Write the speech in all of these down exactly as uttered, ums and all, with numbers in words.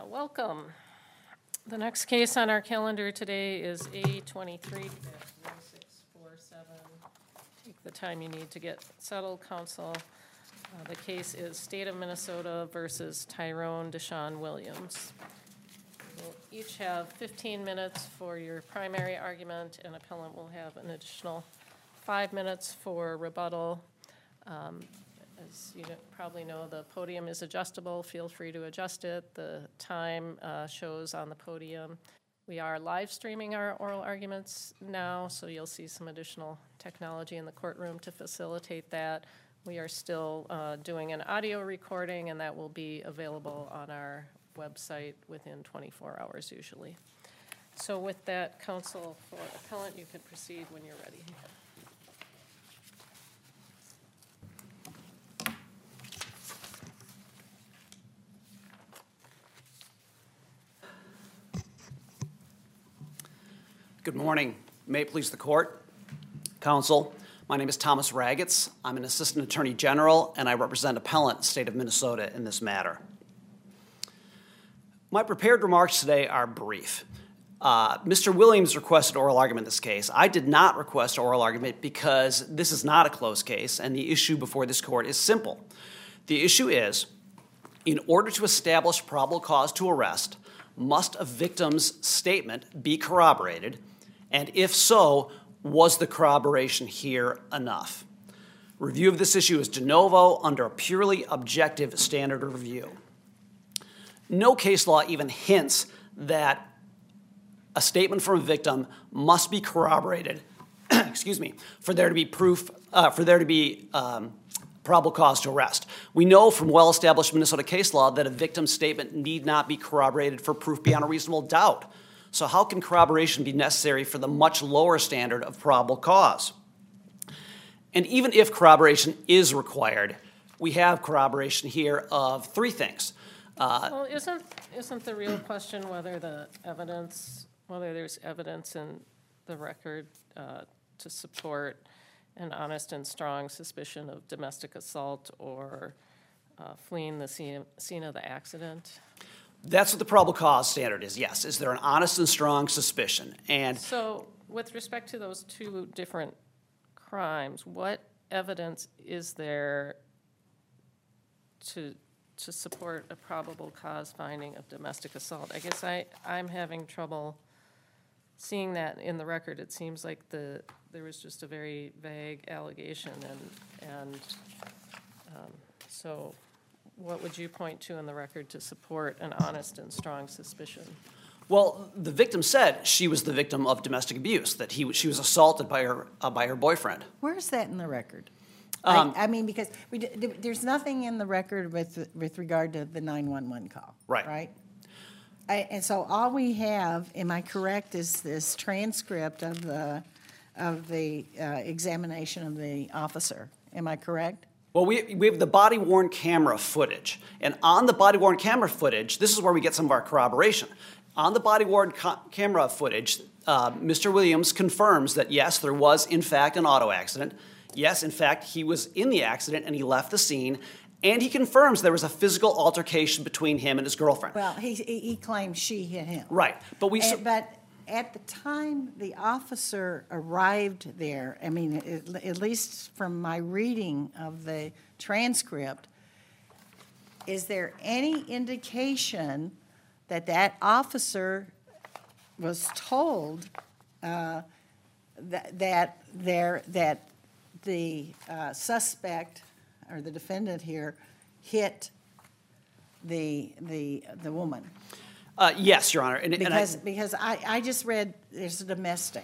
Welcome. The next case on our calendar today is A twenty-three one six four seven. Take the time you need to get settled, counsel. Uh, the case is State of Minnesota versus Tyrone Deshawn Williams. We'll each have fifteen minutes for your primary argument, and appellant will have an additional five minutes for rebuttal. Um, As you probably know, the podium is adjustable. Feel free to adjust it. The time uh, shows on the podium. We are live streaming our oral arguments now, so you'll see some additional technology in the courtroom to facilitate that. We are still uh, doing an audio recording, and that will be available on our website within twenty-four hours usually. So with that, counsel for appellant, you can proceed when you're ready. Good morning. May it please the court, counsel. My name is Thomas Ragatz. I'm an assistant attorney general, and I represent appellant state of Minnesota in this matter. My prepared remarks today are brief. Uh, Mister Williams requested oral argument in this case. I did not request oral argument because this is not a closed case, and the issue before this court is simple. The issue is, in order to establish probable cause to arrest, must a victim's statement be corroborated? And if so, was the corroboration here enough? Review of this issue is de novo under a purely objective standard of review. No case law even hints that a statement from a victim must be corroborated, excuse me, for there to be proof, uh, for there to be um, probable cause to arrest. We know from well-established Minnesota case law that a victim's statement need not be corroborated for proof beyond a reasonable doubt. So how can corroboration be necessary for the much lower standard of probable cause? And even if corroboration is required, we have corroboration here of three things. Uh, well, isn't isn't the real question whether the evidence, whether there's evidence in the record uh, to support an honest and strong suspicion of domestic assault or uh, fleeing the scene, scene of the accident? That's what the probable cause standard is, yes. Is there an honest and strong suspicion? And so with respect to those two different crimes, what evidence is there to to support a probable cause finding of domestic assault? I guess I, I'm having trouble seeing that in the record. It seems like the there was just a very vague allegation, and and um, so what would you point to in the record to support an honest and strong suspicion? Well, the victim said she was the victim of domestic abuse, that he she was assaulted by her uh, by her boyfriend. Where's that in the record? Um, I, I mean, because we, there's nothing in the record with with regard to the nine one one call. Right. Right. I, and so all we have, am I correct, is this transcript of the of the uh, examination of the officer. Am I correct? Well, we, we have the body-worn camera footage. And on the body-worn camera footage, this is where we get some of our corroboration. On the body-worn co- camera footage, uh, Mister Williams confirms that, yes, there was, in fact, an auto accident. Yes, in fact, he was in the accident and he left the scene. And he confirms there was a physical altercation between him and his girlfriend. Well, he he claims she hit him. Right. But we... And, but at the time the officer arrived there, I mean, at, at least from my reading of the transcript, is there any indication that that officer was told uh, that that there that the uh, suspect or the defendant here hit the the the woman? Uh, yes, Your Honor. And, Because and I, because I, I just read there's a domestic,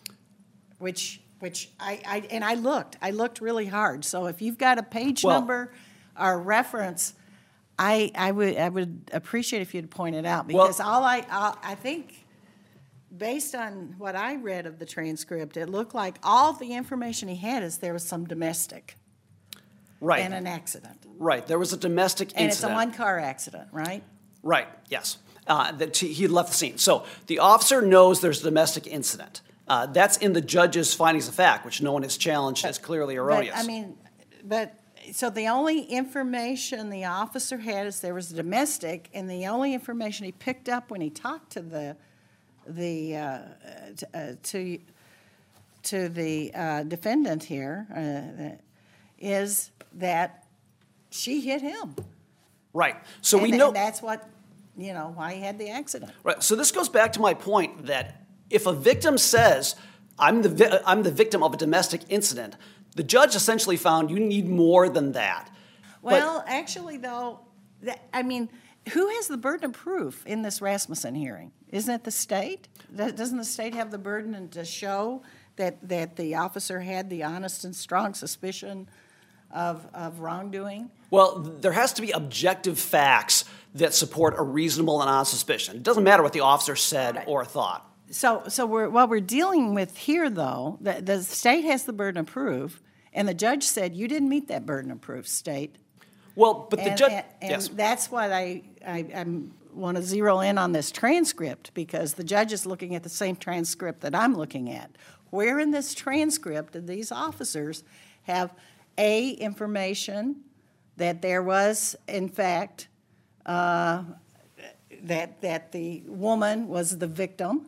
which which I, I and I looked I looked really hard. So if you've got a page well, number or reference, I I would I would appreciate if you'd point it out, because well, all I all, I think based on what I read of the transcript, it looked like all the information he had is there was some domestic, right, and an accident, right. There was a domestic and incident. it's a one car accident, right? Right. Yes. Uh, that he had left the scene. So the officer knows there's a domestic incident. Uh, that's in the judge's findings of fact, which no one has challenged as clearly erroneous. But, I mean, but so the only information the officer had is there was a domestic, and the only information he picked up when he talked to the, the, uh, t- uh, to, to the uh, defendant here, uh, is that she hit him. Right. So we And- know. And that's what, you know, why he had the accident. Right. So this goes back to my point that if a victim says, I'm the, vi- I'm the victim of a domestic incident, the judge essentially found you need more than that. But- Well, actually, though, that, I mean, who has the burden of proof in this Rasmussen hearing? Isn't it the state? Does- Doesn't the state have the burden to show that, that the officer had the honest and strong suspicion of, of wrongdoing? Well, there has to be objective facts that support a reasonable and honest suspicion. It doesn't matter what the officer said Right. or thought. So, so we're, what we're dealing with here, though, the, the state has the burden of proof, and the judge said you didn't meet that burden of proof, state. Well, but the And, judge. and, and yes. that's what I, I I'm, want to zero in on this transcript, because the judge is looking at the same transcript that I'm looking at. Where in this transcript did these officers have, A, information that there was, in fact, uh, that, that the woman was the victim,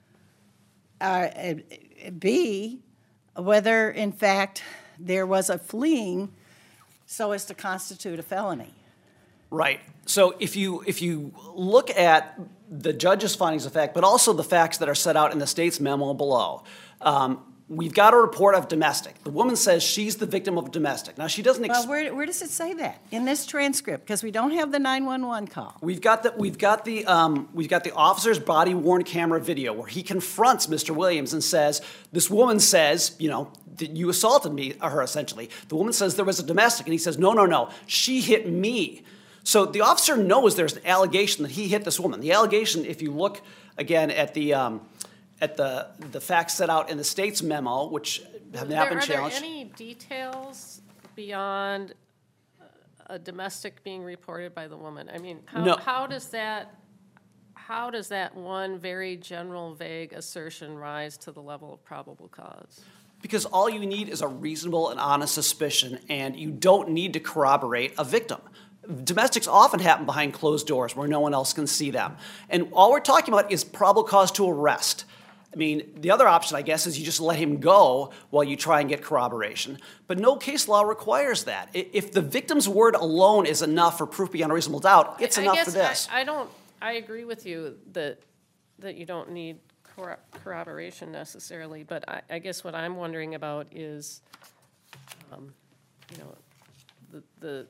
uh, B, whether, in fact, there was a fleeing so as to constitute a felony? Right. So if you if you look at the judge's findings of fact, but also the facts that are set out in the state's memo below, um, we've got a report of domestic. The woman says she's the victim of domestic. Now she doesn't. Ex- Well, where, where does it say that in this transcript? Because we don't have the nine one one call. We've got the we've got the um, we've got the officer's body worn camera video where he confronts Mister Williams and says, "This woman says, you know, that you assaulted me, or her essentially." The woman says there was a domestic, and he says, "No, no, no, she hit me." So the officer knows there's an allegation that he hit this woman. The allegation, if you look again at the um, at the the facts set out in the state's memo, which have now There- been Are there challenged. any details beyond a domestic being reported by the woman? I mean, how, No. how does that, how does that one very general, vague assertion rise to the level of probable cause? Because all you need is a reasonable and honest suspicion, and you don't need to corroborate a victim. Domestics often happen behind closed doors where no one else can see them. And all we're talking about is probable cause to arrest. I mean, the other option, I guess, is you just let him go while you try and get corroboration. But no case law requires that. I- If the victim's word alone is enough for proof beyond a reasonable doubt, it's I- I enough guess for this. I, I don't, I agree with you that, that you don't need corro- corroboration necessarily, but I, I guess what I'm wondering about is, um, you know, the, the,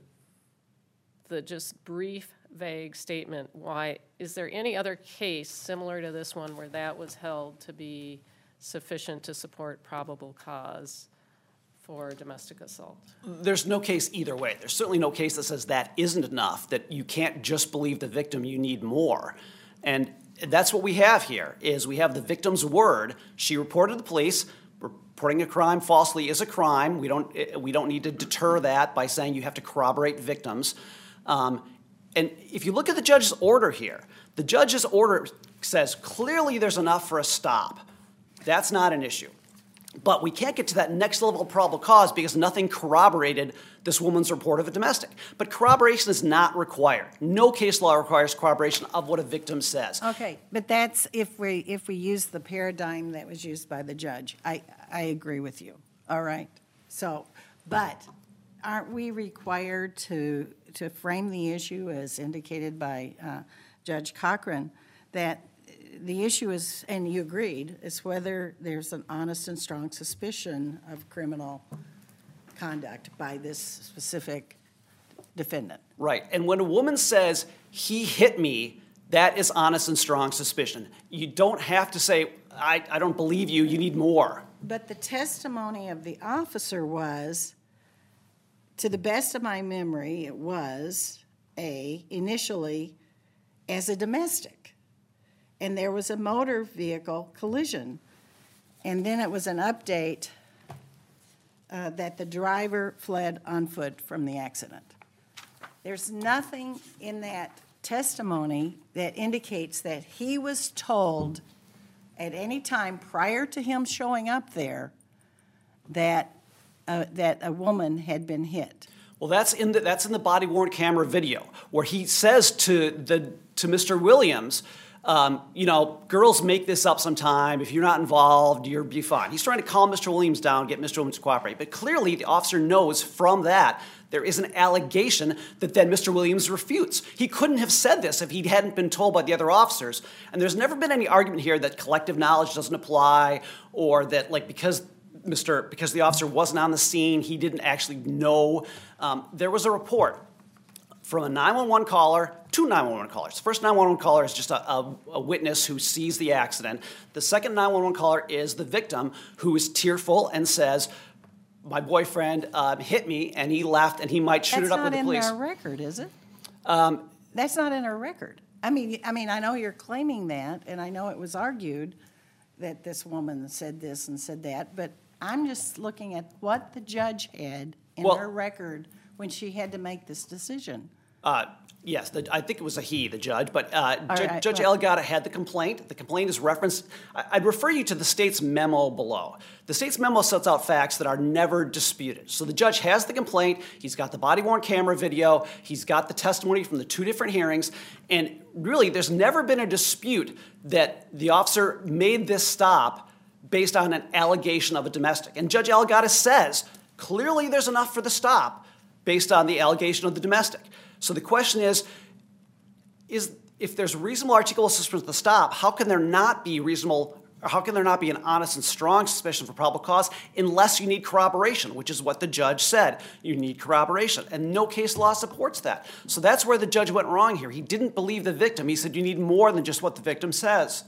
the just brief, vague statement, why, is there any other case similar to this one where that was held to be sufficient to support probable cause for domestic assault? There's no case either way. There's certainly no case that says that isn't enough, that you can't just believe the victim, you need more. And that's what we have here, is we have the victim's word. She reported to the police. Reporting a crime falsely is a crime. We don't, we don't need to deter that by saying you have to corroborate victims. Um, and if you look at the judge's order here, the judge's order says clearly there's enough for a stop. That's not an issue. But we can't get to that next level of probable cause because nothing corroborated this woman's report of a domestic. But corroboration is not required. No case law requires corroboration of what a victim says. Okay, but that's if we, if we use the paradigm that was used by the judge. I, I agree with you, all right? So, but aren't we required to, to frame the issue as indicated by uh, Judge Cochran, that the issue is, and you agreed, is whether there's an honest and strong suspicion of criminal conduct by this specific defendant? Right. And when a woman says, he hit me, that is honest and strong suspicion. You don't have to say, I, I don't believe you, you need more. But the testimony of the officer was, to the best of my memory, it was a, initially, as a domestic. And there was a motor vehicle collision. And then it was an update uh, that the driver fled on foot from the accident. There's nothing in that testimony that indicates that he was told at any time prior to him showing up there that, uh, that a woman had been hit. Well, that's in the that's in the body worn camera video where he says to the to Mister Williams, um, you know, girls make this up sometime. If you're not involved, you'll be fine. He's trying to calm Mister Williams down, get Mister Williams to cooperate. But clearly, the officer knows from that there is an allegation that then Mister Williams refutes. He couldn't have said this if he hadn't been told by the other officers. And there's never been any argument here that collective knowledge doesn't apply, or that like because Mister because the officer wasn't on the scene, he didn't actually know. Um, there was a report from a nine one one caller, two nine one one callers. The first nine one one caller is just a, a, a witness who sees the accident. The second nine one one caller is the victim who is tearful and says, my boyfriend uh, hit me and he left and he might shoot That's it up with the police. That's not in our record, is it? Um, That's not in our record. I mean, I mean, I know you're claiming that, and I know it was argued that this woman said this and said that, but I'm just looking at what the judge had in Well- her record when she had to make this decision. Uh, yes, the, I think it was a he, the judge, but uh, Ju- right, Judge well- Elgatta had the complaint. The complaint is referenced. I, I'd refer you to the state's memo below. The state's memo sets out facts that are never disputed. So the judge has the complaint. He's got the body-worn camera video. He's got the testimony from the two different hearings. And really, there's never been a dispute that the officer made this stop based on an allegation of a domestic. And Judge Elgatta says, clearly there's enough for the stop based on the allegation of the domestic. So the question is, is if there's reasonable articulable suspicion of the stop, how can there not be reasonable, or how can there not be an honest and strong suspicion for probable cause unless you need corroboration, which is what the judge said. You need corroboration, and no case law supports that. So that's where the judge went wrong here. He didn't believe the victim. He said you need more than just what the victim says.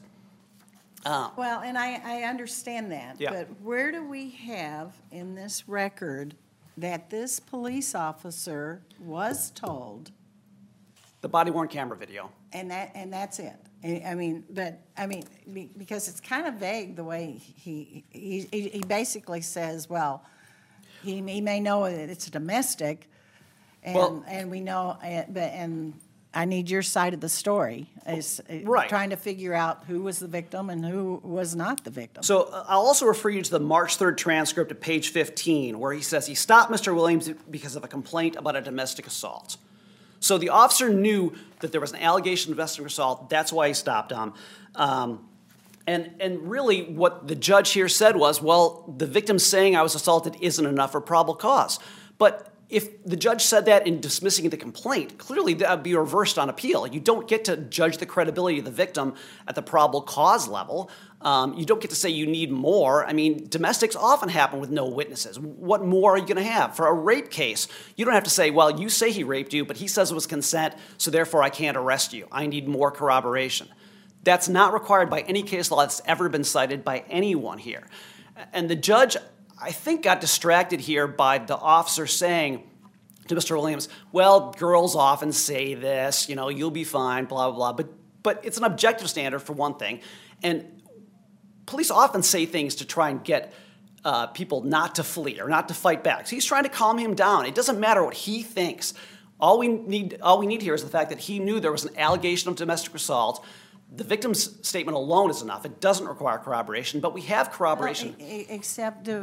Uh, Well, and I, I understand that. Yeah. But where do we have in this record that this police officer was told, the body-worn camera video. and that, and that's it? I I mean, but, I mean, be- because it's kind of vague the way he, he, he he basically says, well, he, he may know that it's a domestic, Well- and, and we know, uh, but, and I need your side of the story, is uh, Right. trying to figure out who was the victim and who was not the victim. So uh, I'll also refer you to the March third transcript at page fifteen, where he says he stopped Mister Williams because of a complaint about a domestic assault. So the officer knew that there was an allegation of domestic assault. That's why he stopped him. Um, and, and really what the judge here said was, well, the victim saying I was assaulted isn't enough for probable cause. But if the judge said that in dismissing the complaint, clearly that would be reversed on appeal. You don't get to judge the credibility of the victim at the probable cause level. Um, you don't get to say you need more. I mean, domestics often happen with no witnesses. What more are you going to have? For a rape case, you don't have to say, well, you say he raped you, but he says it was consent, so therefore I can't arrest you. I need more corroboration. That's not required by any case law that's ever been cited by anyone here. And the judge, I think, got distracted here by the officer saying to Mister Williams, well, girls often say this, you know, you'll be fine, blah, blah, blah. But, but it's an objective standard, for one thing. And police often say things to try and get uh, people not to flee or not to fight back. So he's trying to calm him down. It doesn't matter what he thinks. All we need, all we need here is the fact that he knew there was an allegation of domestic assault. The victim's statement alone is enough. It doesn't require corroboration, but we have corroboration. Well, e- e- Except, uh,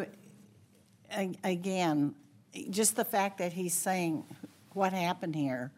a- again, just the fact that he's saying what happened here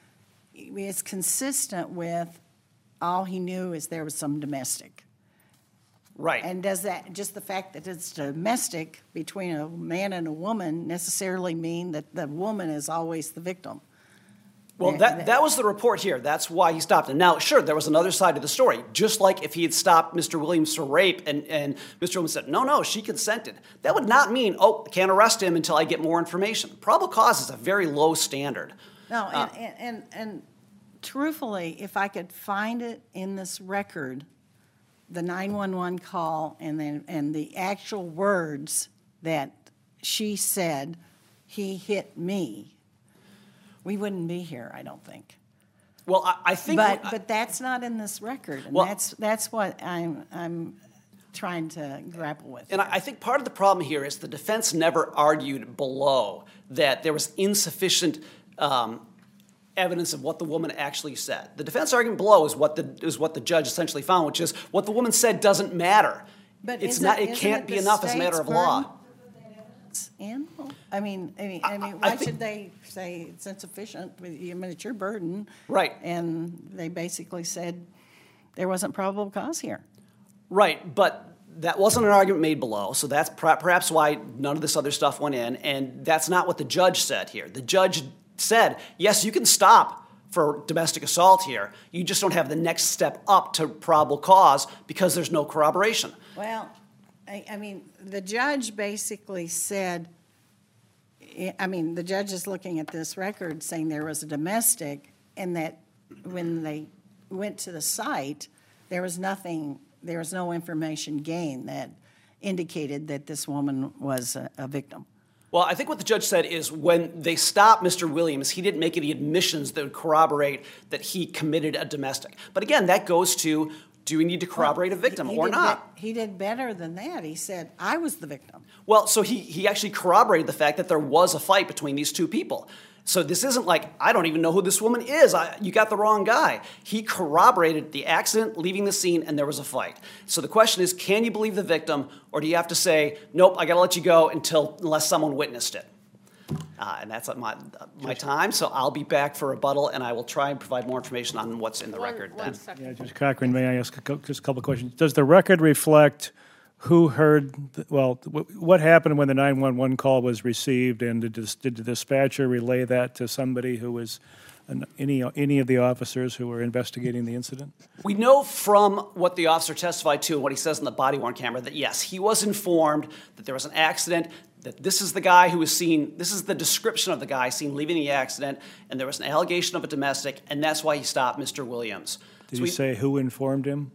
is consistent with all he knew is there was some domestic. Right. And does that, just the fact that it's domestic between a man and a woman necessarily mean that the woman is always the victim? Well, that, that was the report here. That's why he stopped him. Now, sure, there was another side to the story. Just like if he had stopped Mister Williams for rape and, and Mister Williams said, no, no, she consented. That would not mean, oh, I can't arrest him until I get more information. Probable cause is a very low standard. No, Uh, and, and, and, and truthfully, if I could find it in this record, the nine one one call and then, and the actual words that she said, he hit me, we wouldn't be here, I don't think. Well, I, I think... But, I- but that's not in this record, and Well- that's, that's what I'm, I'm trying to grapple with. And I I think part of the problem here is the defense never argued below that there was insufficient um, evidence of what the woman actually said. The defense argument below is what the is what the judge essentially found, which is what the woman said doesn't matter. But it's isn't- not. It isn't can't it be the enough as a matter state's of law. burden? And, I mean, I mean, I mean, I why think- should they say it's insufficient? I mean, it's your burden. Right. And they basically said there wasn't probable cause here. Right, but that wasn't an argument made below, so that's per- perhaps why none of this other stuff went in, and that's not what the judge said here. The judge said, yes, you can stop for domestic assault here. You just don't have the next step up to probable cause because there's no corroboration. Well, I, I mean, the judge basically said, I mean, the judge is looking at this record saying there was a domestic, and that when they went to the site, there was nothing, there was no information gained that indicated that this woman was a, a victim. Well, I think what the judge said is when they stopped Mister Williams, he didn't make any admissions that would corroborate that he committed a domestic. But again, that goes to, do we need to corroborate a victim He- he or did not? be- He did better than that. He said, I was the victim. Well, so he, he actually corroborated the fact that there was a fight between these two people. So this isn't like, I don't even know who this woman is. I, you got the wrong guy. He corroborated the accident, leaving the scene, and there was a fight. So the question is, can you believe the victim, or do you have to say, nope, I got to let you go until unless someone witnessed it? Uh, and that's my my time. So I'll be back for rebuttal, and I will try and provide more information on what's in the One- record one then. second. Yeah, Judge Cochran, may I ask a cou- just a couple of questions? Does the record reflect who heard, the- well, wh- what happened when the nine one one call was received, and did dis- did the dispatcher relay that to somebody who was, an- any any of the officers who were investigating the incident? We know from what the officer testified to and what he says in the body-worn camera that, yes, he was informed that there was an accident, that this is the guy who was seen, this is the description of the guy seen leaving the accident, and there was an allegation of a domestic, and that's why he stopped Mister Williams. Did So he we- say who informed him?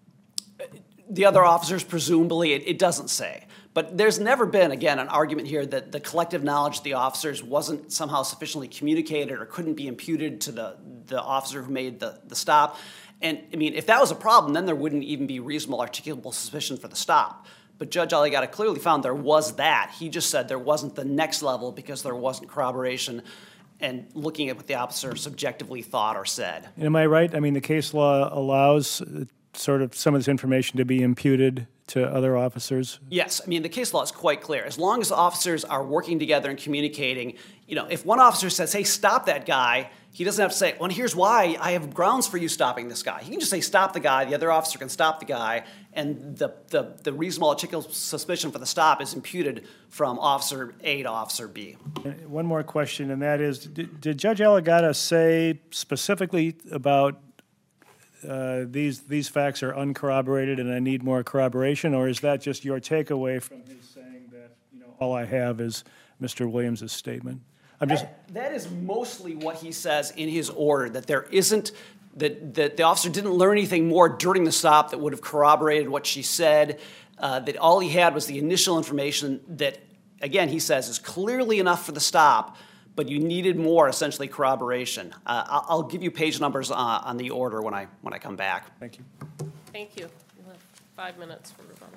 The other officers, presumably, it, it doesn't say. But there's never been, again, an argument here that the collective knowledge of the officers wasn't somehow sufficiently communicated or couldn't be imputed to the, the officer who made the, the stop. And, I mean, if that was a problem, then there wouldn't even be reasonable articulable suspicion for the stop. But Judge Aligatta clearly found there was that. He just said there wasn't the next level because there wasn't corroboration and looking at what the officer subjectively thought or said. And am I right? I mean, the case law allows uh, sort of some of this information to be imputed to other officers? Yes, I mean, the case law is quite clear. As long as officers are working together and communicating, you know, if one officer says, hey, stop that guy, he doesn't have to say, well, here's why I have grounds for you stopping this guy. He can just say, stop the guy, the other officer can stop the guy, and the, the, the reasonable articulable suspicion for the stop is imputed from Officer A to Officer B. And one more question, and that is, did, did Judge Aligatta say specifically about uh, these these facts are uncorroborated and I need more corroboration, or is that just your takeaway from his saying that, you know, all I have is Mister Williams' statement? I'm just That is mostly what he says in his order, that there isn't, that, that the officer didn't learn anything more during the stop that would have corroborated what she said, uh, that all he had was the initial information that, again, he says is clearly enough for the stop, but you needed more, essentially, corroboration. Uh, I'll, I'll give you page numbers uh, on the order when I, when I come back. thank you. Thank you. You'll have five minutes for rebuttal.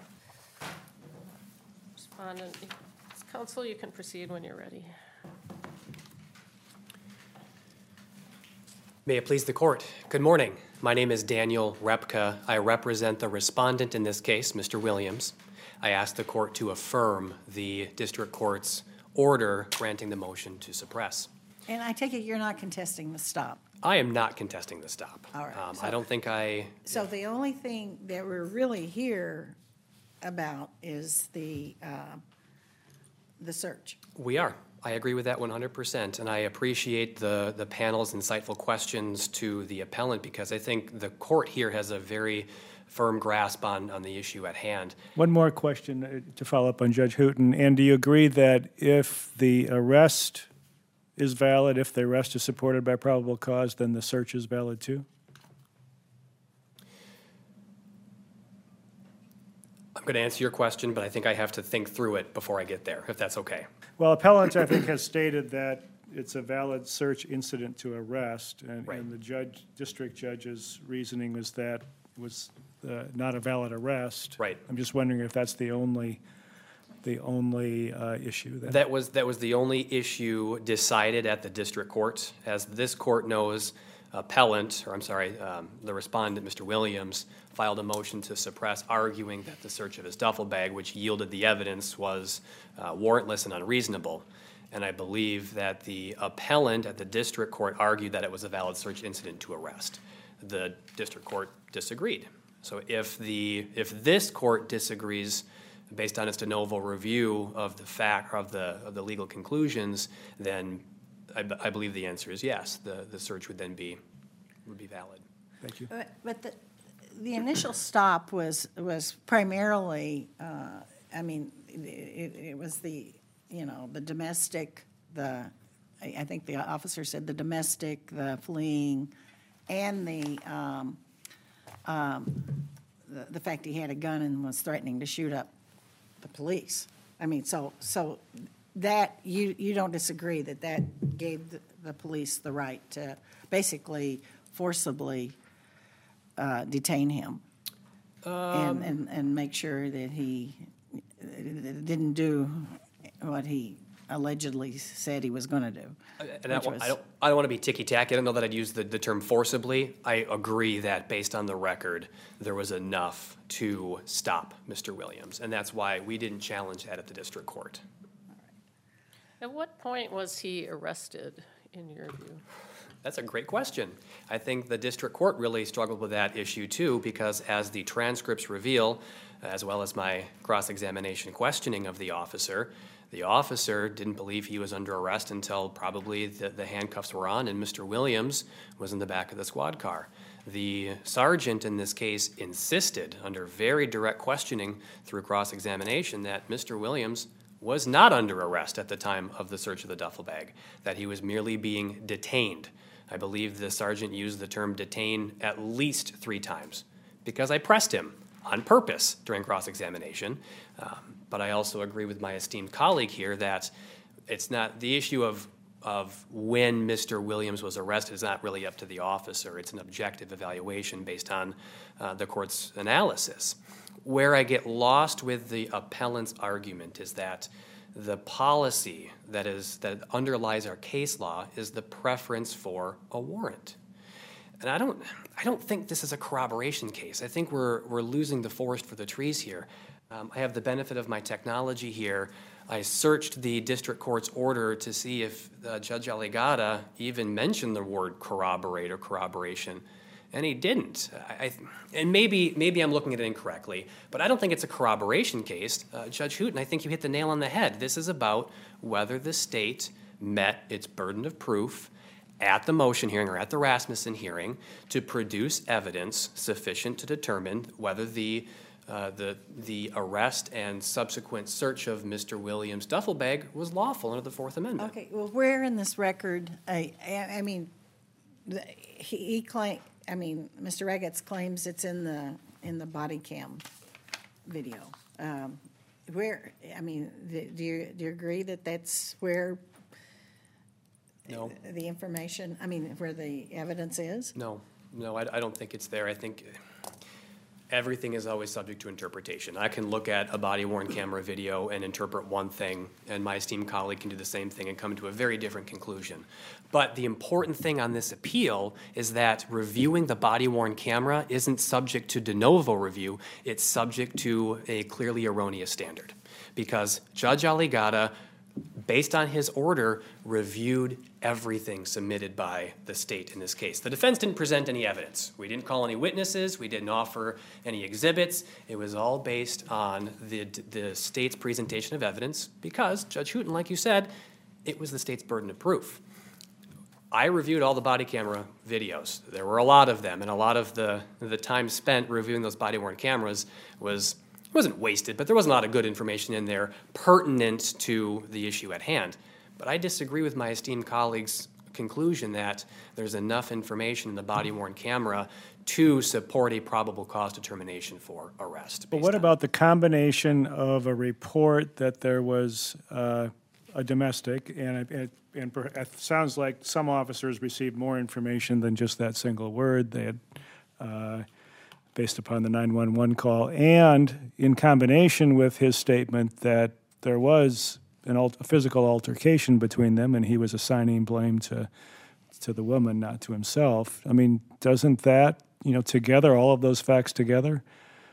Respondent, counsel, you can proceed when you're ready. May it please the court. Good morning. My name is Daniel Repka. I represent the respondent in this case, Mister Williams. I ask the court to affirm the district court's order granting the motion to suppress. And I take it you're not contesting the stop. I am not contesting the stop. All right, Um, so- I don't think I, So the only thing that we're really here about is the, uh, the search. we are. I agree with that one hundred percent, and I appreciate the, the panel's insightful questions to the appellant because I think the court here has a very firm grasp on, on the issue at hand. One more question uh, to follow up on Judge Hooton. And do you agree that if the arrest is valid, if the arrest is supported by probable cause, then the search is valid too? I'm going to answer your question, but I think I have to think through it before I get there, if that's okay. Well, appellant, I think, has stated that it's a valid search incident to arrest, and, Right. and the judge, district judge's reasoning was that it was uh, not a valid arrest. Right. I'm just wondering if that's the only, the only uh, issue. Then. That was, that was the only issue decided at the district court. As this court knows, appellant, or I'm sorry, um, the respondent, Mister Williams, filed a motion to suppress, arguing that the search of his duffel bag, which yielded the evidence, was uh, warrantless and unreasonable. And I believe that the appellant at the district court argued that it was a valid search incident to arrest. The district court disagreed. So if the if this court disagrees based on its de novo review of the fact of the of the legal conclusions, then I, b- I believe the answer is yes. The the search would then be would be valid. Thank you. But, but the, the initial stop was, was primarily, uh, I mean, it, it was the, you know, the domestic, the, I I think the officer said the domestic, the fleeing, and the, um, um, the, the fact he had a gun and was threatening to shoot up the police. I mean, so, so that, you, you don't disagree that that gave the, the police the right to basically forcibly uh, detain him and, and, and make sure that he didn't do what he allegedly said he was going to do. And I, which was- I don't, I don't want to be ticky-tacky. I don't know that I'd use the, the term forcibly. I agree that based on the record, there was enough to stop Mister Williams, and that's why we didn't challenge that at the district court. At what point was he arrested, in your view? That's a great question. I think the district court really struggled with that issue too, because as the transcripts reveal, as well as my cross-examination questioning of the officer, the officer didn't believe he was under arrest until probably the, the handcuffs were on and Mister Williams was in the back of the squad car. The sergeant in this case insisted, under very direct questioning through cross-examination, that Mister Williams was not under arrest at the time of the search of the duffel bag, that he was merely being detained. I believe the sergeant used the term detain at least three times because I pressed him on purpose during cross-examination. Um, but I also agree with my esteemed colleague here that it's not the issue of of when Mister Williams was arrested is not really up to the officer. It's an objective evaluation based on uh, the court's analysis. Where I get lost with the appellant's argument is that the policy that is that underlies our case law is the preference for a warrant. And I don't I don't think this is a corroboration case. I think we're we're losing the forest for the trees here. Um, I have the benefit of my technology here. I searched the district court's order to see if uh, Judge Aligata even mentioned the word corroborate or corroboration, and he didn't. I, I, and maybe maybe I'm looking at it incorrectly, but I don't think it's a corroboration case. Uh, Judge Hooten, I think you hit the nail on the head. This is about whether the state met its burden of proof at the motion hearing or at the Rasmussen hearing to produce evidence sufficient to determine whether the uh, the the arrest and subsequent search of Mister Williams' duffel bag was lawful under the Fourth Amendment. Okay, well, where in this record, I, I I mean, the- he he claim, I mean, Mister Regetz claims it's in the, in the body cam video. Um, Where, I mean, th- do you, do you agree that that's where No. the information, I mean, where the evidence is? No, no, I, I don't think it's there. I think everything is always subject to interpretation. I can look at a body-worn camera video and interpret one thing, and my esteemed colleague can do the same thing and come to a very different conclusion. But the important thing on this appeal is that reviewing the body-worn camera isn't subject to de novo review. It's subject to a clearly erroneous standard. Because Judge Aligata, based on his order, reviewed everything submitted by the state in this case. The defense didn't present any evidence. We didn't call any witnesses. We didn't offer any exhibits. It was all based on the, the state's presentation of evidence because, Judge Hooten, like you said, it was the state's burden of proof. I reviewed all the body camera videos. There were a lot of them, and a lot of the, the time spent reviewing those body-worn cameras was wasn't wasted, but there wasn't a lot of good information in there pertinent to the issue at hand. But I disagree with my esteemed colleague's conclusion that there's enough information in the body-worn camera to support a probable cause determination for arrest. But based what on- about the combination of a report that there was uh, a domestic, and it, and per- it sounds like some officers received more information than just that single word. They had, uh, based upon the nine one one call, and in combination with his statement that there was an al- a physical altercation between them, and he was assigning blame to to the woman, not to himself. I mean, doesn't that, you know, together, all of those facts together,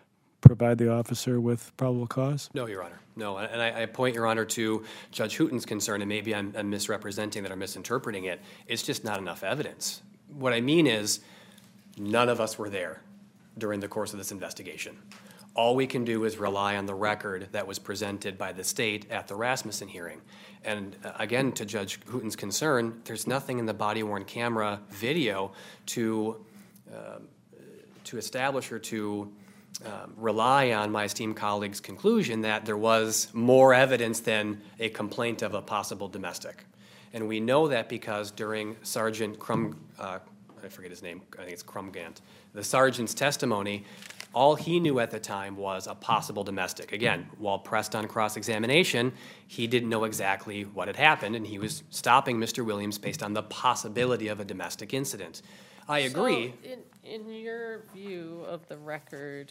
provide the officer with probable cause? No, Your Honor. No, and I, I point, Your Honor, to Judge Hooten's concern, and maybe I'm, I'm misrepresenting that or misinterpreting it. It's just not enough evidence. What I mean is, none of us were there during the course of this investigation. All we can do is rely on the record that was presented by the state at the Rasmussen hearing. And uh, again, to Judge Hooten's concern, there's nothing in the body-worn camera video to, uh, to establish or to um, rely on my esteemed colleague's conclusion that there was more evidence than a complaint of a possible domestic. And we know that because during Sergeant Crum, uh, I forget his name, I think it's Crumgant, the sergeant's testimony, all he knew at the time was a possible domestic. Again, while pressed on cross-examination, he didn't know exactly what had happened, and he was stopping Mister Williams based on the possibility of a domestic incident. I agree. So in, in your view of the record,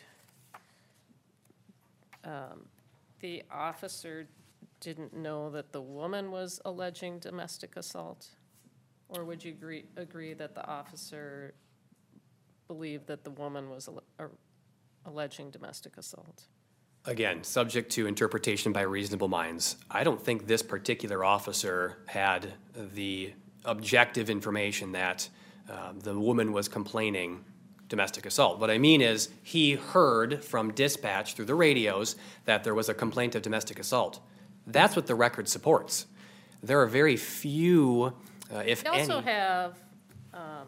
um, the officer didn't know that the woman was alleging domestic assault? Or would you agree, agree that the officer believed that the woman was al- or alleging domestic assault? Again, subject to interpretation by reasonable minds. I don't think this particular officer had the objective information that uh, the woman was complaining domestic assault. What I mean is he heard from dispatch through the radios that there was a complaint of domestic assault. That's what the record supports. There are very few, uh, if We any. also have, um,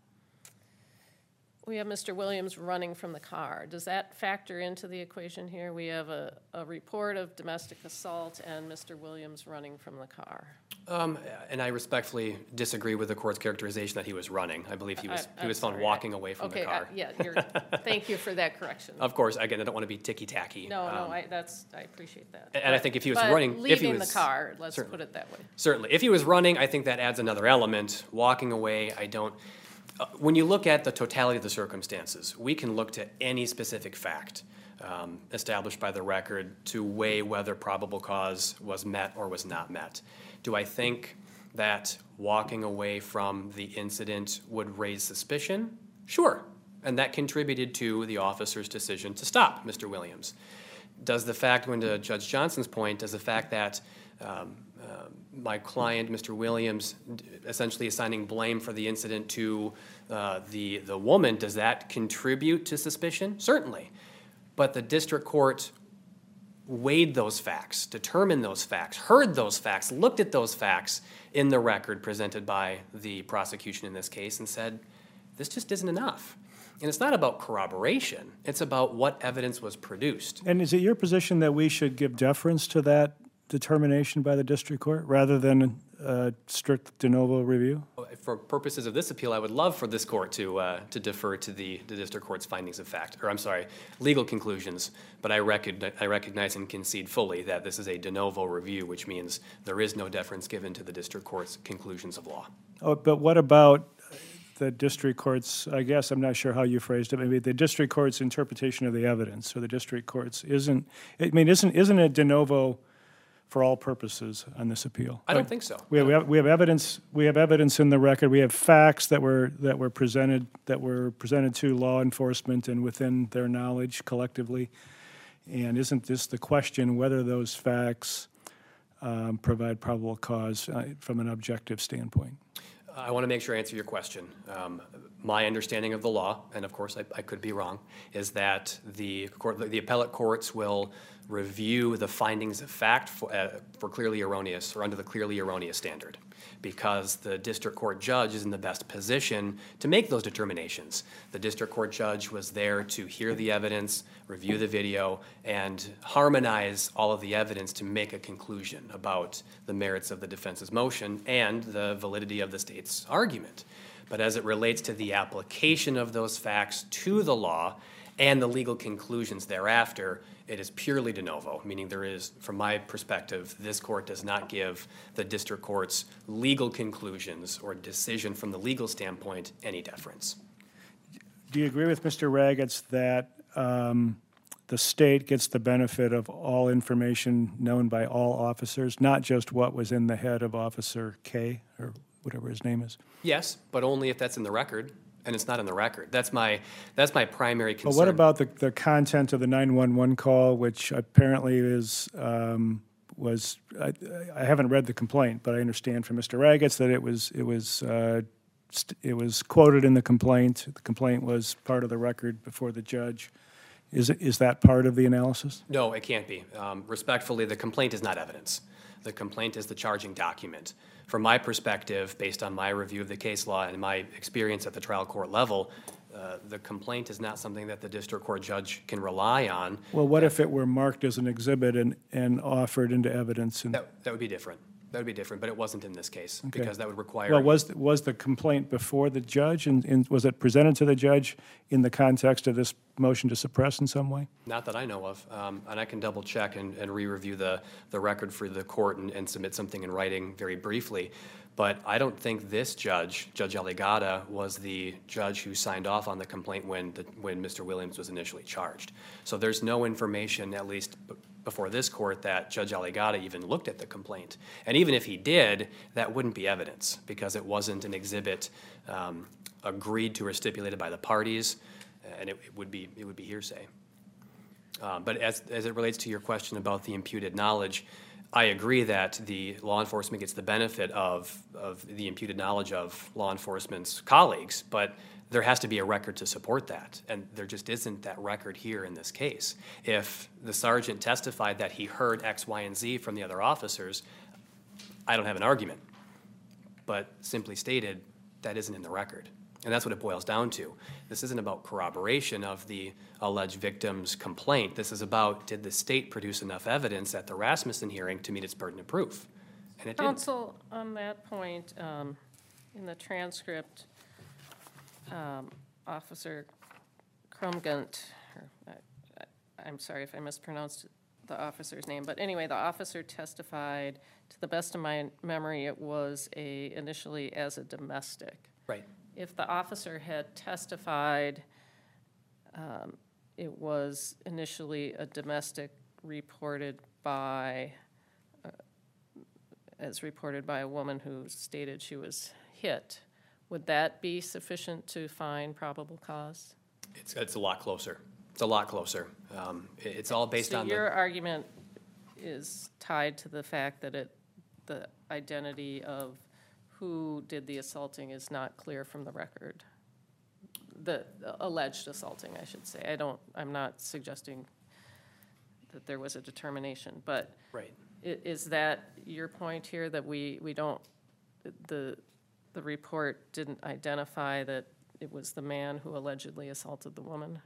we have Mister Williams running from the car. Does that factor into the equation here? We have a, a report of domestic assault and Mister Williams running from the car. Um, and I respectfully disagree with the court's characterization that he was running. I believe he was I- he was I'm found sorry. walking away from Okay, the car. uh, yeah, you're, thank you for that correction. Of course, again, I don't want to be ticky-tacky. No, no, Um, I, that's, I appreciate that. and I But- think if he was but running- if he leaving the was- car, let's certainly. put it that way. Certainly. If he was running, I think that adds another element. Walking away, I don't. Uh, when you look at the totality of the circumstances, we can look to any specific fact um, established by the record to weigh whether probable cause was met or was not met. Do I think that walking away from the incident would raise suspicion? Sure. And that contributed to the officer's decision to stop Mister Williams. Does the fact, going to Judge Johnson's point, does the fact that um, uh, my client, Mister Williams, d- essentially assigning blame for the incident to uh, the, the woman, does that contribute to suspicion? Certainly. But the district court weighed those facts, determined those facts, heard those facts, looked at those facts in the record presented by the prosecution in this case and said, this just isn't enough. And it's not about corroboration. It's about what evidence was produced. And is it your position that we should give deference to that determination by the district court rather than a strict de novo review? For purposes of this appeal, I would love for this court to uh, to defer to the, the district court's findings of fact, or I'm sorry, legal conclusions. But I recognize, I recognize and concede fully that this is a de novo review, which means there is no deference given to the district court's conclusions of law. Oh, but what about the district court's, I guess, I'm not sure how you phrased it, maybe the district court's interpretation of the evidence, or the district court's isn't, I mean, isn't, isn't it de novo for all purposes on this appeal? I don't think so. We have, we have, we have evidence, we have evidence in the record, we have facts that were, that were presented, that were presented to law enforcement and within their knowledge collectively. And isn't this the question whether those facts um, provide probable cause uh, from an objective standpoint? I want to make sure I answer your question. Um, my understanding of the law, and of course I, I could be wrong, is that the court, the appellate courts will review the findings of fact for, uh, for clearly erroneous or under the clearly erroneous standard, because the district court judge is in the best position to make those determinations. The district court judge was there to hear the evidence, review the video, and harmonize all of the evidence to make a conclusion about the merits of the defense's motion and the validity of the state's argument. But as it relates to the application of those facts to the law and the legal conclusions thereafter, it is purely de novo, meaning there is, from my perspective, this court does not give the district court's legal conclusions or decision from the legal standpoint any deference. Do you agree with Mister Ragatz that um, the state gets the benefit of all information known by all officers, not just what was in the head of Officer K, or whatever his name is? Yes, but only if that's in the record. and it's not in the record. That's my, that's my primary concern. But what about the, the content of the nine one one call, which apparently is, um, was, I, I haven't read the complaint, but I understand from Mister Ragatz that it was, it was, uh, st- it was quoted in the complaint. The complaint was part of the record before the judge. Is, it- is that part of the analysis? No, it can't be. Um, Respectfully, the complaint is not evidence. The complaint is the charging document. From my perspective, based on my review of the case law and my experience at the trial court level, uh, the complaint is not something that the district court judge can rely on. Well, what if it were marked as an exhibit and, and offered into evidence? And, That, that would be different. That would be different, but it wasn't in this case, Okay. because that would require. well, was, was the complaint before the judge, and, and was it presented to the judge in the context of this motion to suppress in some way? Not that I know of, um, and I can double check and, and re-review the, the record for the court and, and submit something in writing very briefly. But I don't think this judge, Judge Aligata, was the judge who signed off on the complaint when, the, when Mister Williams was initially charged. So there's no information, at least b- before this court, that Judge Aligata even looked at the complaint. And even if he did, that wouldn't be evidence, because it wasn't an exhibit um, agreed to or stipulated by the parties, and it, it would be, it would be hearsay. Uh, But as, as it relates to your question about the imputed knowledge, I agree that the law enforcement gets the benefit of, of the imputed knowledge of law enforcement's colleagues, but there has to be a record to support that, and there just isn't that record here in this case. If the sergeant testified that he heard X, Y, and Z from the other officers, I don't have an argument. But simply stated, that isn't in the record. And that's what it boils down to. This isn't about corroboration of the alleged victim's complaint. This is about, did the state produce enough evidence at the Rasmussen hearing to meet its burden of proof? And it didn't. Counsel, on that point, um, in the transcript, um, Officer Krumgunt, or, I, I- I'm sorry if I mispronounced the officer's name, but anyway, the officer testified, to the best of my memory, it was a, initially as a domestic. Right. If the officer had testified, um, it was initially a domestic reported by, uh, as reported by a woman who stated she was hit, would that be sufficient to find probable cause? It's, it's a lot closer. It's a lot closer. Um, it- It's all based So on your the, argument is tied to the fact that it, the identity of who did the assaulting is not clear from the record? The alleged assaulting, I should say. I don't, I'm not suggesting that there was a determination, but right. i- is that your point here, that we, we don't, the, the report didn't identify that it was the man who allegedly assaulted the woman?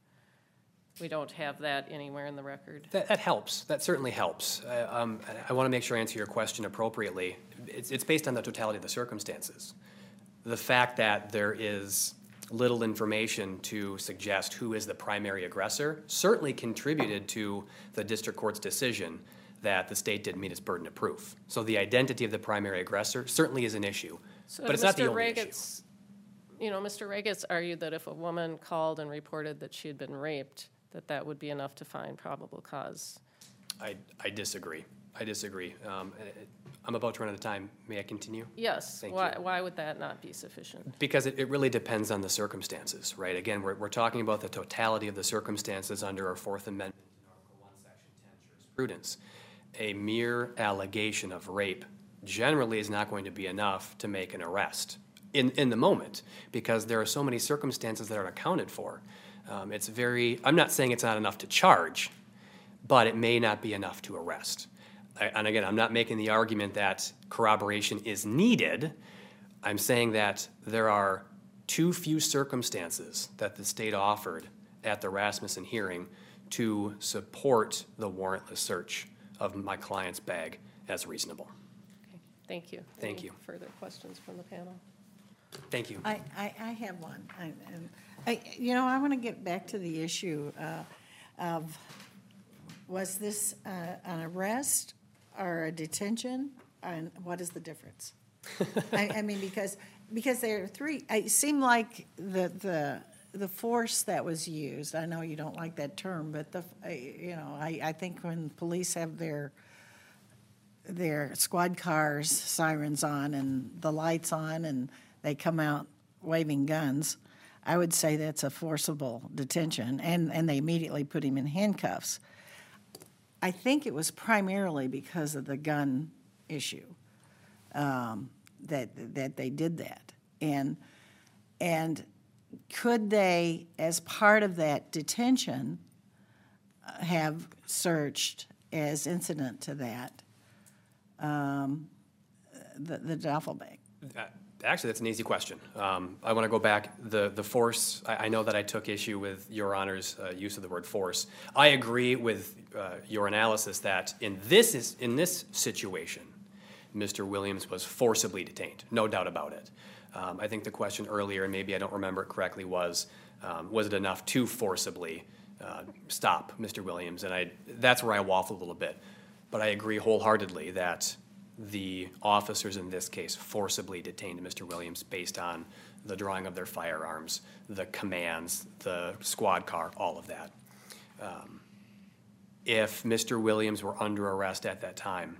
We don't have that anywhere in the record? That, that helps. That certainly helps. Uh, um, I want to make sure I answer your question appropriately. It's, it's based on the totality of the circumstances. The fact that there is little information to suggest who is the primary aggressor certainly contributed to the district court's decision that the state didn't meet its burden of proof. So the identity of the primary aggressor certainly is an issue, So but it's not the Mister only issue. Ragatz, you know, Mister Ragatz argued that if a woman called and reported that she had been raped, that that would be enough to find probable cause. I, I disagree. I disagree. Um, uh, I'm about to run out of time. May I continue? Yes, Thank why, you. why would that not be sufficient? Because it, it really depends on the circumstances, right? Again, we're, we're talking about the totality of the circumstances under our Fourth Amendment in Article One, Section ten jurisprudence. A mere allegation of rape generally is not going to be enough to make an arrest in, in the moment, because there are so many circumstances that aren't accounted for. Um, it's very, I'm not saying it's not enough to charge, but it may not be enough to arrest. I, and again, I'm not making the argument that corroboration is needed. I'm saying that there are too few circumstances that the state offered at the Rasmussen hearing to support the warrantless search of my client's bag as reasonable. Okay, thank you. Thank Any you. further questions from the panel? Thank you. I, I, I have one. I, and I, you know, I want to get back to the issue uh, of, was this uh, an arrest or a detention? And what is the difference? I, I mean, because, because there are three, it seemed like the, the, the force that was used, I know you don't like that term, but the, uh, you know, I, I think when police have their, their squad cars sirens on and the lights on and they come out waving guns, I would say that's a forcible detention, and, and they immediately put him in handcuffs. I think it was primarily because of the gun issue um, that that they did that. And and could they, as part of that detention, uh, have searched as incident to that um, the, the duffel bag? Uh, Actually, that's an easy question. Um, I want to go back. The the force, I, I know that I took issue with Your Honor's uh, use of the word force. I agree with uh, your analysis that in this is, in this situation, Mister Williams was forcibly detained, no doubt about it. Um, I think the question earlier, and maybe I don't remember it correctly, was um, was it enough to forcibly uh, stop Mister Williams? And I that's where I waffle a little bit. But I agree wholeheartedly that the officers in this case forcibly detained Mister Williams based on the drawing of their firearms, the commands, the squad car, all of that. Um, if Mister Williams were under arrest at that time,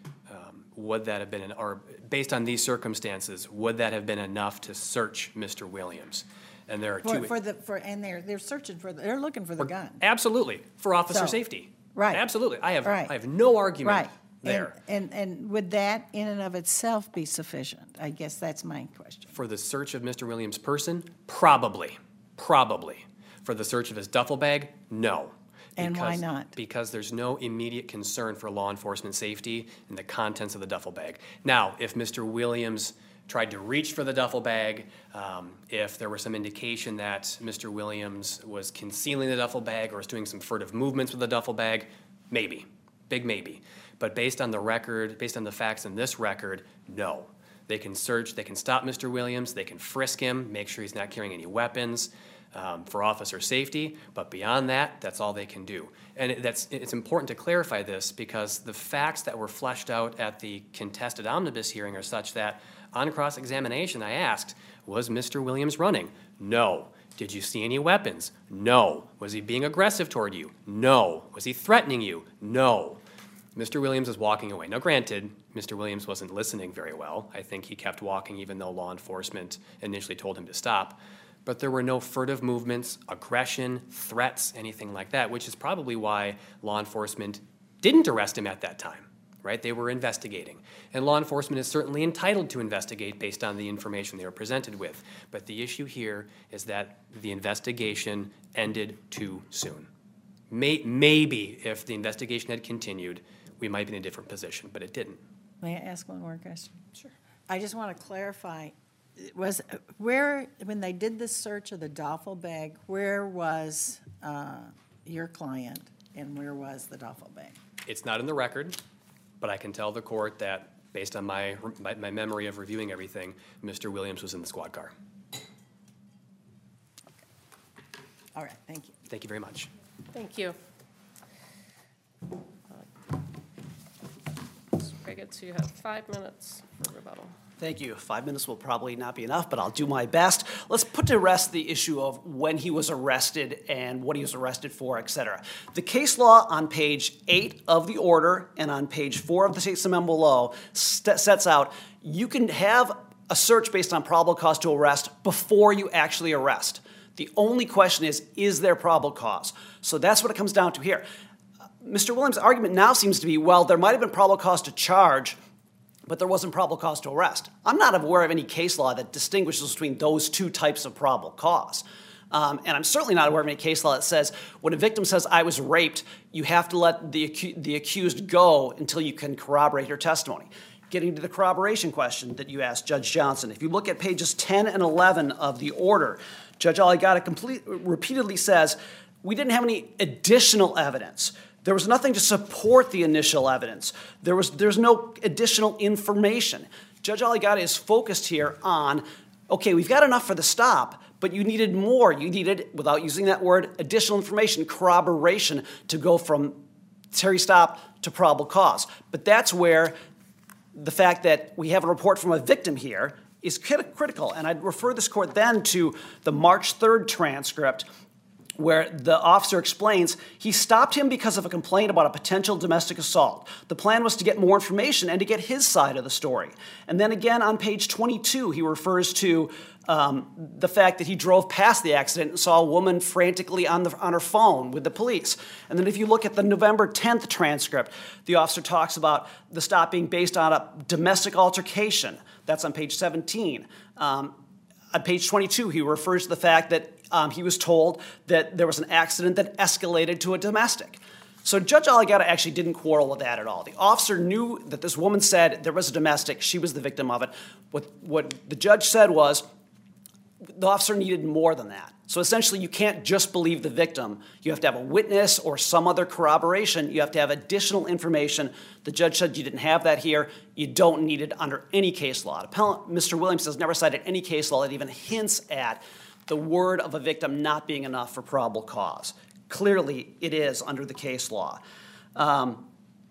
um, would that have been, an, or based on these circumstances, would that have been enough to search Mister Williams? And there are For, two. for the for and they're they're searching for the, they're looking for the gun. Absolutely, for officer So, safety. right. Absolutely, I have Right. I have no argument Right. there. And, and and would that in and of itself be sufficient? I guess that's my question. For the search of Mister Williams' person, probably, probably. For the search of his duffel bag, no. And why Because- not? Because there's no immediate concern for law enforcement safety in the contents of the duffel bag. Now, if Mister Williams tried to reach for the duffel bag, um, if there was some indication that Mister Williams was concealing the duffel bag or was doing some furtive movements with the duffel bag, maybe, big maybe. But based on the record, based on the facts in this record, no. They can search, they can stop Mister Williams, they can frisk him, make sure he's not carrying any weapons um, for officer safety, but beyond that, that's all they can do. And it, that's, it's important to clarify this because the facts that were fleshed out at the contested omnibus hearing are such that on cross-examination I asked, was Mister Williams running? No. Did you see any weapons? No. Was he being aggressive toward you? No. Was he threatening you? No. Mister Williams was walking away. Now, granted, Mister Williams wasn't listening very well. I think he kept walking even though law enforcement initially told him to stop. But there were no furtive movements, aggression, threats, anything like that, which is probably why law enforcement didn't arrest him at that time, right? They were investigating. And law enforcement is certainly entitled to investigate based on the information they were presented with. But the issue here is that the investigation ended too soon. May, maybe if the investigation had continued, we might be in a different position, but it didn't. May I ask one more question? Sure. I just want to clarify, was, where, when they did the search of the duffel bag, where was uh, your client and where was the duffel bag? It's not in the record, but I can tell the court that based on my, my, my memory of reviewing everything, Mister Williams was in the squad car. All right, thank you. Thank you very much. Thank you. Mister Riggets, you have five minutes for rebuttal. Thank you. Five minutes will probably not be enough, but I'll do my best. Let's put to rest the issue of when he was arrested and what he was arrested for, et cetera. The case law on page eight of the order and on page four of the state memo below st- sets out you can have a search based on probable cause to arrest before you actually arrest. The only question is, is there probable cause? So that's what it comes down to here. Mister Williams' argument now seems to be, well, there might have been probable cause to charge, but there wasn't probable cause to arrest. I'm not aware of any case law that distinguishes between those two types of probable cause. Um, and I'm certainly not aware of any case law that says when a victim says, I was raped, you have to let the, acu- the accused go until you can corroborate her testimony. Getting to the corroboration question that you asked, Judge Johnson, if you look at pages ten and eleven of the order, Judge Aligata complete, repeatedly says, we didn't have any additional evidence. There was nothing to support the initial evidence. There was there's no additional information. Judge Aligata is focused here on, okay, we've got enough for the stop, but you needed more. You needed, without using that word, additional information, corroboration to go from Terry stop to probable cause. But that's where the fact that we have a report from a victim here is critical. And I'd refer this court then to the March third transcript where the officer explains he stopped him because of a complaint about a potential domestic assault. The plan was to get more information and to get his side of the story. And then again on page twenty-two, he refers to Um, the fact that he drove past the accident and saw a woman frantically on, the, on her phone with the police. And then if you look at the November tenth transcript, the officer talks about the stop being based on a domestic altercation. That's on page seventeen. Um, on page twenty-two, he refers to the fact that um, he was told that there was an accident that escalated to a domestic. So Judge Aligata actually didn't quarrel with that at all. The officer knew that this woman said there was a domestic, she was the victim of it. What, what the judge said was, the officer needed more than that. So essentially, you can't just believe the victim. You have to have a witness or some other corroboration. You have to have additional information. The judge said you didn't have that here. You don't need it under any case law. Appellant Mister Williams has never cited any case law that even hints at the word of a victim not being enough for probable cause. Clearly, it is under the case law. Um,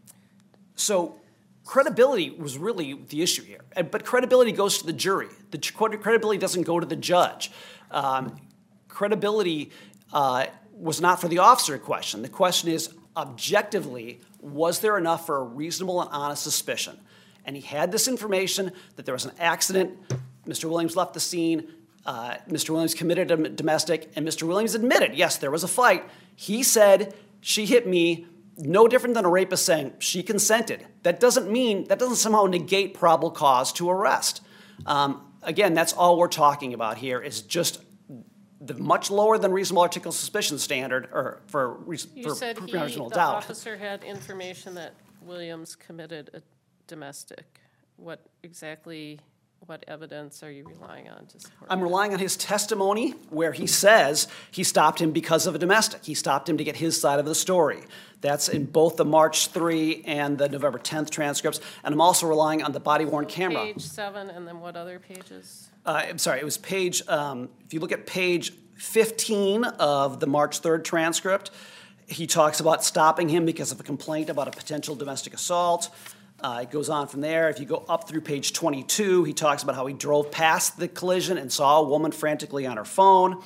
so credibility was really the issue here. But credibility goes to the jury. The credibility doesn't go to the judge. Um, credibility uh, was not for the officer question. The question is, objectively, was there enough for a reasonable and honest suspicion? And he had this information that there was an accident. Mister Williams left the scene. Uh, Mister Williams committed a domestic, and Mister Williams admitted, yes, there was a fight. He said, she hit me. No different than a rapist saying she consented. That doesn't mean, that doesn't somehow negate probable cause to arrest. Um, again, that's all we're talking about here is just the much lower than reasonable articulable suspicion standard or for, You for said he, reasonable the doubt. officer had information that Williams committed a domestic. What exactly, what evidence are you relying on to support I'm that? relying on his testimony where he says he stopped him because of a domestic. He stopped him to get his side of the story. That's in both the March third and the November tenth transcripts. And I'm also relying on the body-worn camera. Page seven, and then what other pages? Uh, I'm sorry, it was page, um, if you look at page fifteen of the March third transcript, he talks about stopping him because of a complaint about a potential domestic assault. Uh, it goes on from there. If you go up through page twenty-two, he talks about how he drove past the collision and saw a woman frantically on her phone.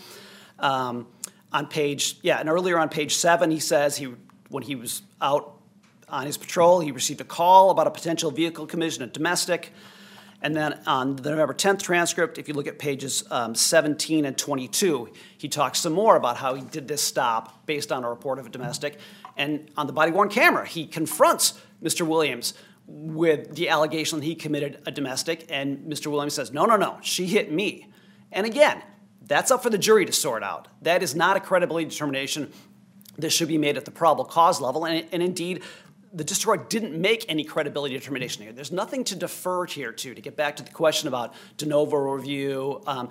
Um, on page, yeah, and earlier on page seven, he says he when he was out on his patrol, he received a call about a potential vehicle collision, a domestic. And then on the November tenth transcript, if you look at pages um, seventeen and twenty-two, he talks some more about how he did this stop based on a report of a domestic. And on the body-worn camera, he confronts Mister Williams with the allegation that he committed a domestic, and Mister Williams says, no, no, no, she hit me. And again, that's up for the jury to sort out. That is not a credibility determination. This should be made at the probable cause level, and, and indeed, the district court didn't make any credibility determination here. There's nothing to defer here to, to get back to the question about de novo review. Um,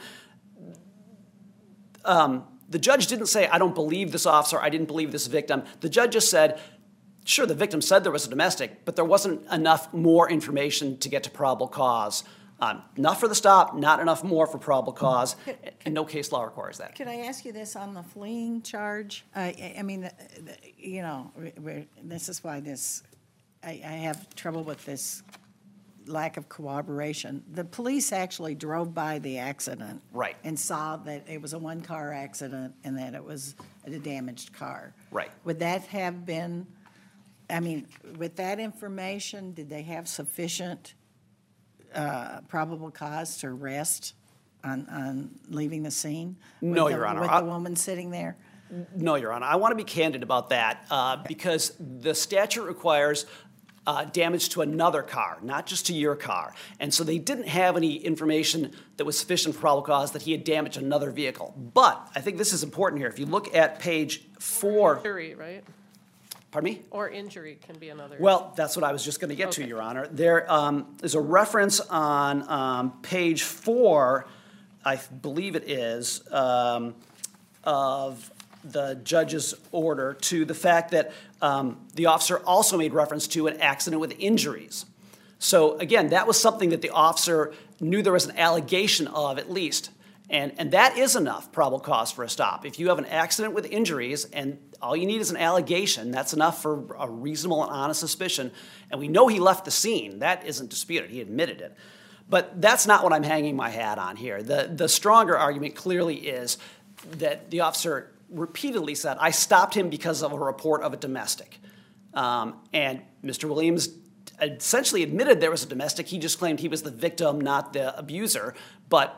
um, the judge didn't say, I don't believe this officer, I didn't believe this victim. The judge just said, sure, the victim said there was a domestic, but there wasn't enough more information to get to probable cause. Um, enough for the stop, not enough more for probable cause, and no case law requires that. Could I ask you this on the fleeing charge? I, I mean, the, the, you know, we're, this is why this, I, I have trouble with this lack of cooperation. The police actually drove by the accident. Right. And saw that it was a one-car accident and that it was a damaged car. Right. Would that have been, I mean, with that information, did they have sufficient uh, probable cause to arrest on, on leaving the scene? No, with Your the, Honor. With I- the woman sitting there? No, Your Honor. I want to be candid about that uh, because the statute requires uh, damage to another car, not just to your car. And so they didn't have any information that was sufficient for probable cause that he had damaged another vehicle. But I think this is important here. If you look at page four, Injury, right? pardon me? Or injury can be another. Well, that's what I was just going to get to, Okay. Your Honor. There um, is a reference on um, page four, I believe it is, um, of the judge's order to the fact that um, the officer also made reference to an accident with injuries. So again, that was something that the officer knew there was an allegation of at least. And, and that is enough probable cause for a stop. If you have an accident with injuries and all you need is an allegation, that's enough for a reasonable and honest suspicion. And we know he left the scene. That isn't disputed. He admitted it. But that's not what I'm hanging my hat on here. The, the stronger argument clearly is that the officer repeatedly said, I stopped him because of a report of a domestic. Um, and Mister Williams essentially admitted there was a domestic. He just claimed he was the victim, not the abuser. But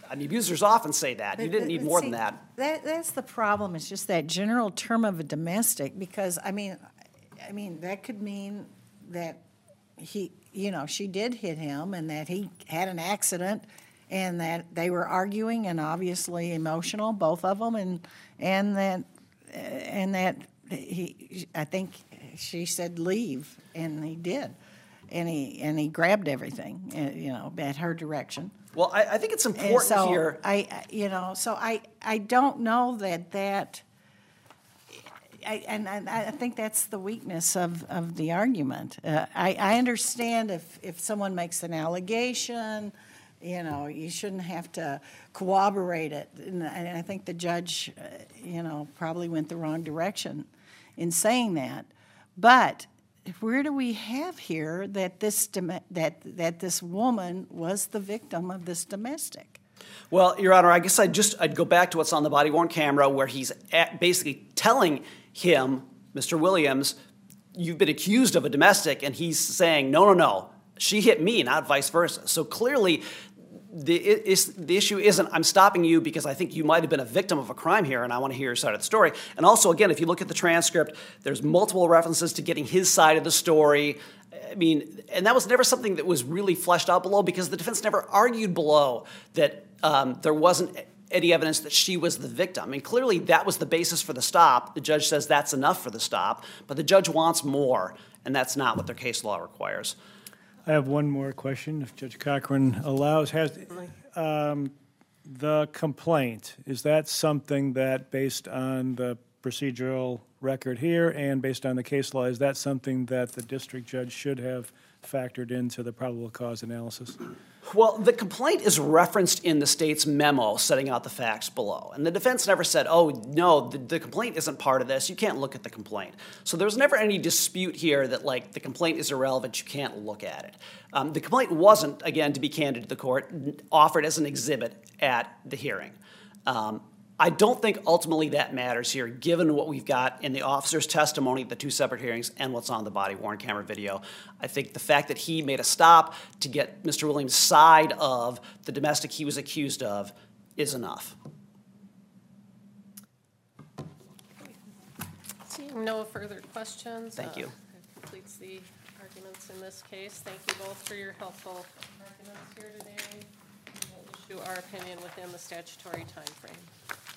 I mean, abusers often say that. You But- didn't but- need but more see, than that. That, that's the problem, it's just that general term of a domestic, because, I mean, I mean, that could mean that he, you know, she did hit him, and that he had an accident, and that they were arguing and obviously emotional, both of them, and, and that, and that he, I think she said leave, and he did. And he, and he grabbed everything, uh, you know, at her direction. Well, I, I think it's And important so here. I, I- you know, so I, I don't know that that, I, and I, I think that's the weakness of, of the argument. Uh, I, I understand if, if someone makes an allegation, you know, you shouldn't have to corroborate it. And I, and I think the judge, uh, you know, probably went the wrong direction in saying that. But where do we have here that this, dom- that, that this woman was the victim of this domestic? Well, Your Honor, I guess I'd just, I'd go back to what's on the body-worn camera where he's at basically telling him, Mister Williams, you've been accused of a domestic, and he's saying, no, no, no, she hit me, not vice versa. So clearly, the, is, the issue isn't, I'm stopping you because I think you might have been a victim of a crime here, and I want to hear your side of the story. And also, again, if you look at the transcript, there's multiple references to getting his side of the story. I mean, and that was never something that was really fleshed out below, because the defense never argued below that um, there wasn't any evidence that she was the victim. I mean, clearly that was the basis for the stop. The judge says that's enough for the stop, but the judge wants more, and that's not what their case law requires. I have one more question, if Judge Cochran allows. Has um, the complaint, is that something that, based on the procedural record here and based on the case law, is that something that the district judge should have factored into the probable cause analysis? Well, the complaint is referenced in the state's memo setting out the facts below. And the defense never said, oh, no, the, the complaint isn't part of this. You can't look at the complaint. So there's never any dispute here that, like, the complaint is irrelevant. You can't look at it. Um, the complaint wasn't, again, to be candid to the court, offered as an exhibit at the hearing. Um, I don't think ultimately that matters here, given what we've got in the officer's testimony, the two separate hearings, and what's on the body-worn camera video. I think the fact that he made a stop to get Mister Williams' side of the domestic he was accused of is enough. Seeing no further questions. Thank uh, you. That completes the arguments in this case. Thank you both for your helpful arguments here today. We'll issue our opinion within the statutory timeframe.